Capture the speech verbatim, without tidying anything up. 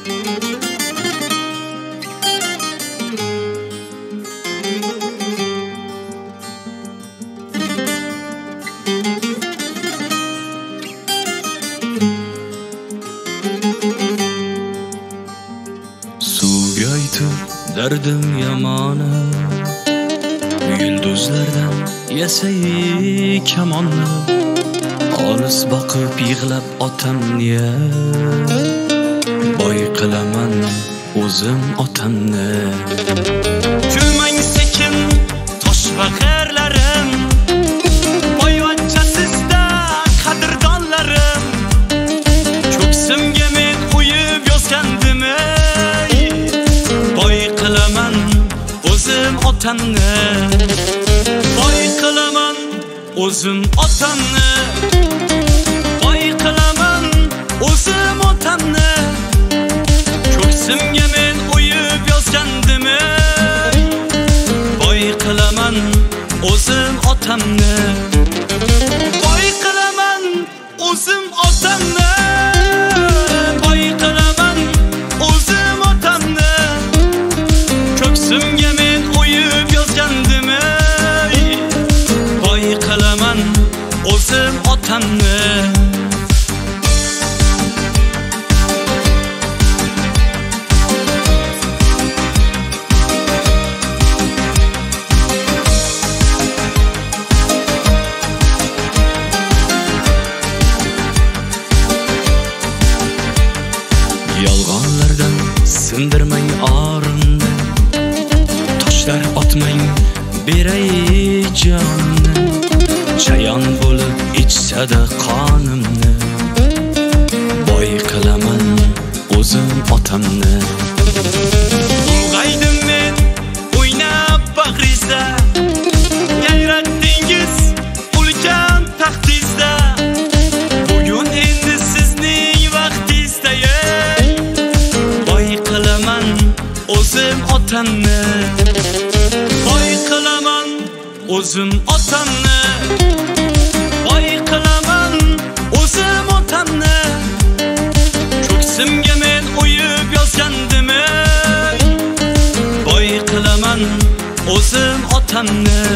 Suvga aytib dardim yomoni, yulduzlardan yasay kamonni, olis boqib yig'lab otamni, boy qilaman o'zim otamni. Kulmang sekin tosh va g'arlarim, boyvachchasizda qadrdonlarim, ko'ksimga men qo'yib yozgandim, boy qilaman o'zim otamni, boy qilaman o'zim otamni, boy qilaman o'zim otamni, ko'ksimga men o'yib yozgandim, boy qilaman o'zim otamni, boy qilaman o'zim otamni, boy qilaman o'zim otamni, ko'ksimga men o'yib yozgandim, boy qilaman o'zim otamni. Yolg'onlardan sindirmang orimni, toshlar otmang beray jonni, chayon bo'lib ichsada qonimni, boy qilaman o'zim otamni. Ulg'aydim men o'ynab bag'ringizda, yayratdingiz ulkan taxtingizda, bugun endi sizning vaqtingizda, boy qilaman o'zim otamni, boy qilaman o'zim otamni, boy qilaman o'zim otamni, ko'ksimga men o'yib yozgandim, boy qilaman o'zim otamni.